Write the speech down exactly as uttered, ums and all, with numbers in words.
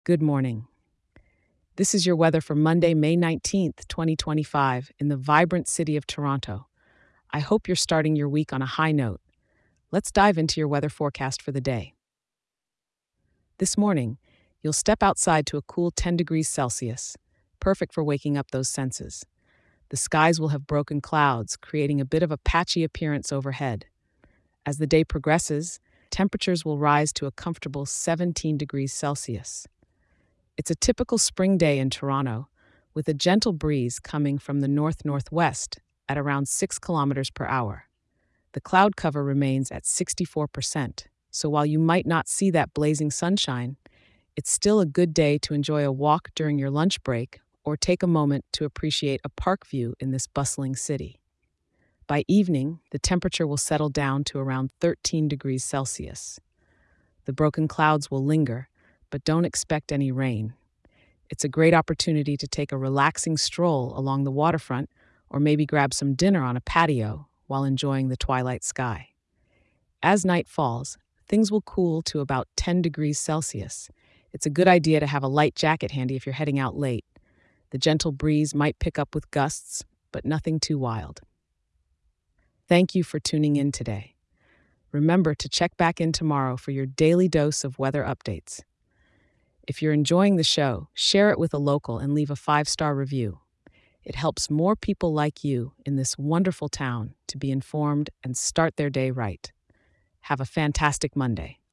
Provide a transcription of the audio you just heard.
Good morning. This is your weather for Monday, May nineteenth, twenty twenty-five, in the vibrant city of Toronto. I hope you're starting your week on a high note. Let's dive into your weather forecast for the day. This morning, you'll step outside to a cool ten degrees Celsius, perfect for waking up those senses. The skies will have broken clouds, creating a bit of a patchy appearance overhead. As the day progresses, temperatures will rise to a comfortable seventeen degrees Celsius. It's a typical spring day in Toronto, with a gentle breeze coming from the north-northwest at around six kilometers per hour. The cloud cover remains at sixty-four percent, so while you might not see that blazing sunshine, it's still a good day to enjoy a walk during your lunch break or take a moment to appreciate a park view in this bustling city. By evening, the temperature will settle down to around thirteen degrees Celsius. The broken clouds will linger, but don't expect any rain. It's a great opportunity to take a relaxing stroll along the waterfront or maybe grab some dinner on a patio while enjoying the twilight sky. As night falls, things will cool to about ten degrees Celsius. It's a good idea to have a light jacket handy if you're heading out late. The gentle breeze might pick up with gusts, but nothing too wild. Thank you for tuning in today. Remember to check back in tomorrow for your daily dose of weather updates. If you're enjoying the show, share it with a local and leave a five-star review. It helps more people like you in this wonderful town to be informed and start their day right. Have a fantastic Monday.